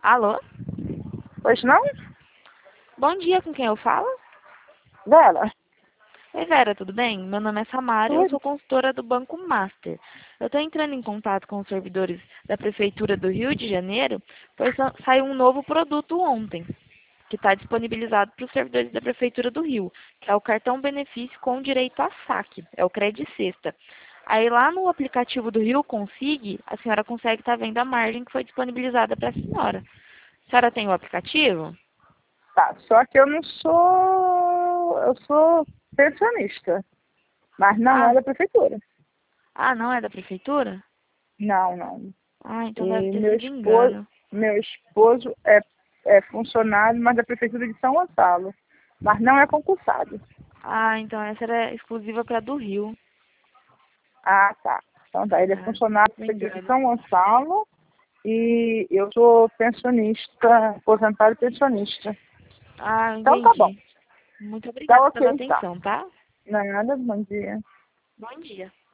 Alô? Pois não? Bom dia, com quem eu falo? Vera? Oi, Vera, tudo bem? Meu nome é Samara e eu Tudo. sou consultora do Banco Master. Eu estou entrando em contato com os servidores da Prefeitura do Rio de Janeiro, pois saiu um novo produto ontem, que está disponibilizado para os servidores da Prefeitura do Rio, que é o cartão benefício com direito a saque, é o Cred Sexta. Aí lá no aplicativo do Rio Consig, a senhora consegue estar vendo a margem que foi disponibilizada para a senhora. A senhora tem o aplicativo? Tá, só que eu não sou... Eu sou pensionista, mas não é Ah, da prefeitura. não é da Prefeitura? Não, não. Ah, então deve E ter sido engano. meu esposo é funcionário, mas da prefeitura de São Gonçalo. Mas não é concursado. Ah, então essa era exclusiva para do Rio. Ah, tá. Então tá, ele é Ah, funcionário da foi prefeitura de engano. São Gonçalo e eu sou pensionista, aposentado e pensionista. Ah, Então tá bom. entendi. Muito Tá obrigada ok, pela tá. atenção, tá? Nada, bom dia. Bom dia.